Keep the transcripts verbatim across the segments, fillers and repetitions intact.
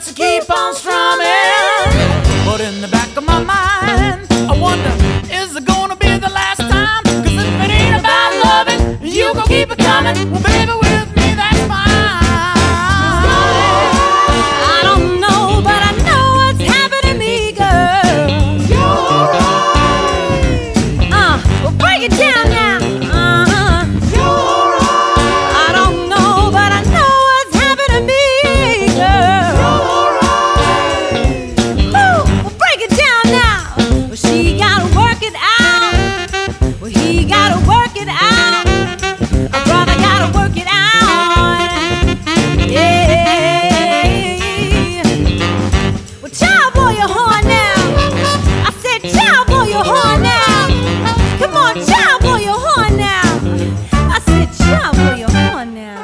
starts to keep on strumming. But in the back of my mind, I wonder, is it gonna be the last time? Cause if it ain't about loving, you gon' keep it coming. Well, baby, with me, that's fine. I don't know, but I know what's happened to me, girl. You're right. Uh, well, break it down now. Uh-huh. You're right. I don't know, but I know what's happened to me, girl. You're right. Woo, well, break it down now. Well, she gotta work it out. Well, he gotta work it out. A brother gotta work it out. Yeah. Well, child, blow your horn now. I said, child, blow your horn now. Come on, child, blow your horn now. I said, child, blow your horn now.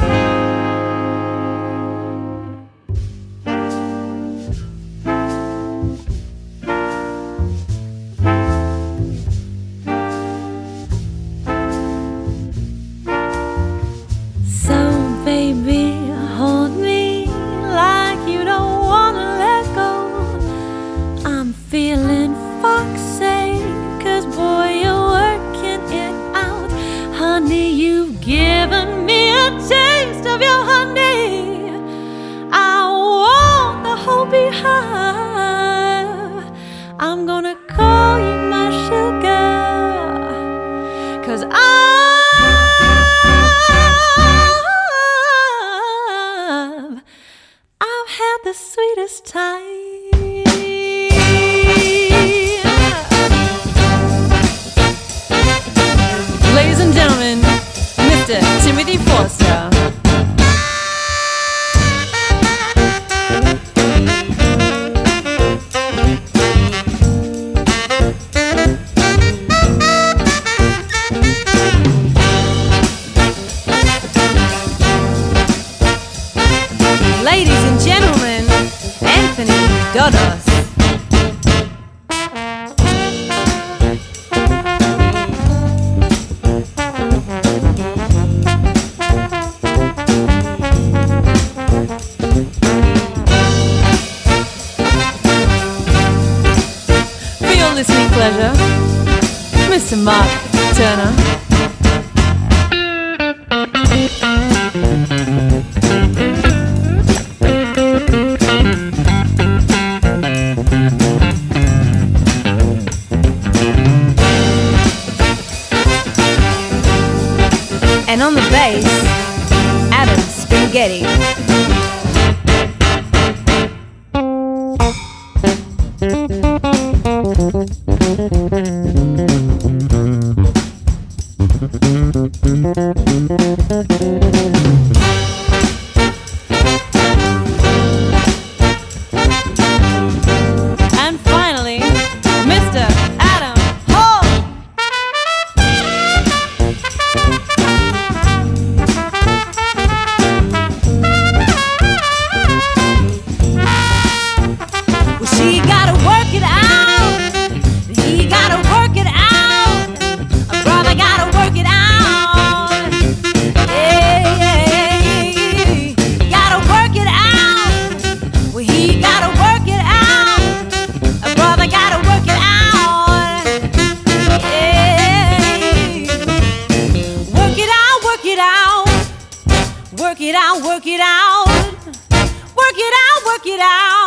So, baby, hold me like you don't wanna let go. I'm feeling foxy, cause boy, you're working it out. Honey, you've given me a taste of your honey. I want the whole beehive. I'm gonna call you my sugar, cause I've, I've had the sweetest time. Ladies and gentlemen, Mister Timothy Forster. Ladies and gentlemen, Anthony Dodos. For your listening pleasure, Mister Mark Turner. And on the bass, Adam Spaghetti. And finally, Mister Adam Hall. Well, she gotta work it out. He gotta work it out. A brother gotta work it out. Yeah, yeah, yeah. Gotta work it out. Well, he gotta work it out. A brother gotta work it out. Yeah. Work it out, work it out. Work it out, work it out. Work it out, work it out.